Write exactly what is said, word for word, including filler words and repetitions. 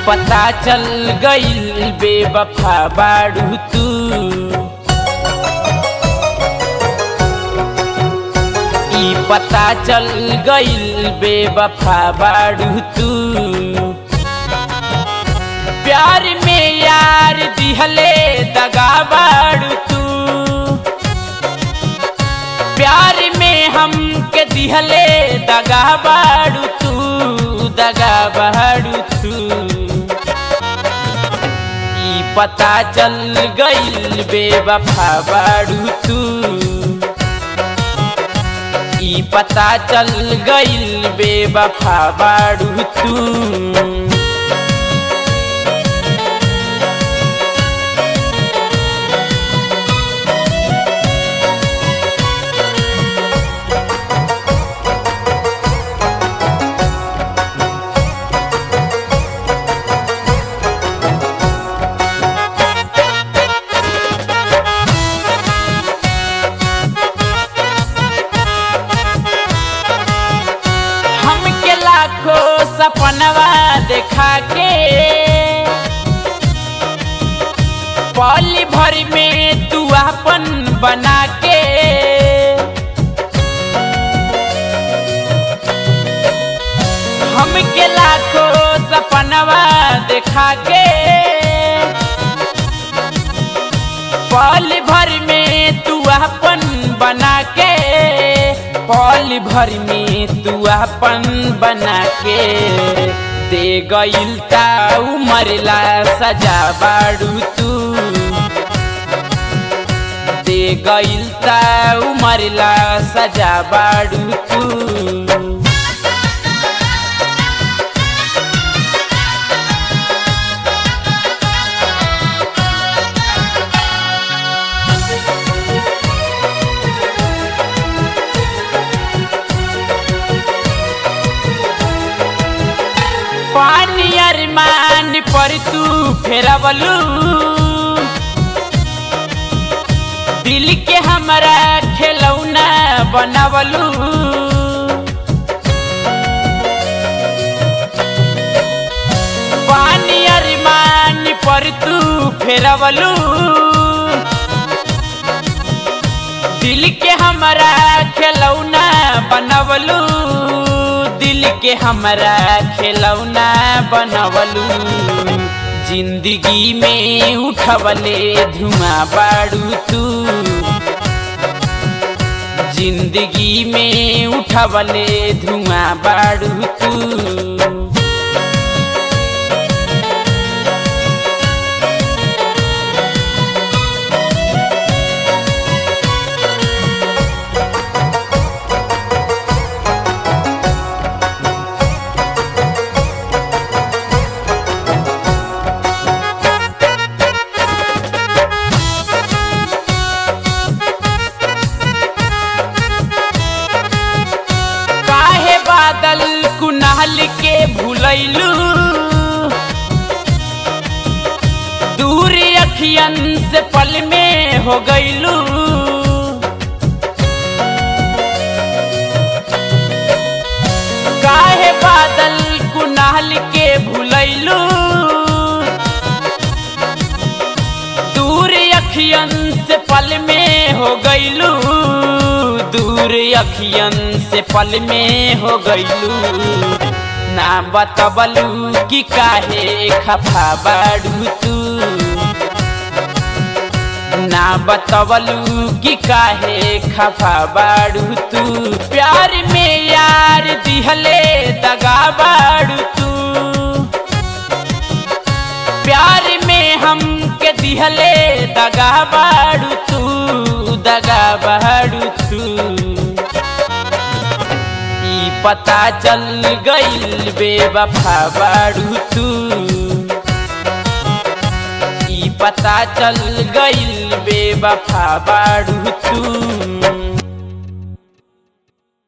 पता चल गइल बेवफा बाड़ू तू। ई पता चल गइल बेवफा बाड़ू तू। प्यार में यार दिहले दगा बाड़ू तू। प्यार में हम के दिहले दगा बाड़ू तू, दगा बाड़ू तू। ई पता चल गइल बेवफा बाड़ू तू। ई पता चल गइल बेवफा बाड़ू तू। सपनवा देखा के पल भर में तू अपन बना के हमके लाखों सपनवा देखा के पल भर में तू अपन बना के पल भर में तू अपन बना के दे गइल ता उमरला सजा बाड़ू तू। दे गइल ता उमरला सजा बाड़ू तू। पानी अरमान पर तू फेरवलू दिल के हमरा खिलौना बनवलू। पानी अरमान पर तू फेरवलू दिल के हमरा खिलौना बनवलू। दिल के हमरा खिलौना बनवलू। जिंदगी में उठवले धुआं बाड़ू तू। जिंदगी में उठवले धुआं बाड़ू तू। बादल कुनाल के भूलैलू दूर अखियन से पल में हो गइलू। काहे बादल कुनाल के भूलैलू दूर अखियन से पल में हो गइलू। दूर अखियन से पल में हो गइलू। ना बतबलू कि काहे खफा बाड़ू तू। ना बतबलू कि काहे खफा बाड़ू तू। प्यार में यार दिहले दगा बाड़ू तू। प्यार में हम के दिहले दगा बाड़ू तू, दगा बाड़ू तू। ई पता चल गइल बेवफा बाड़ू तू। ई पता चल गइल बेवफा बाड़ू तू।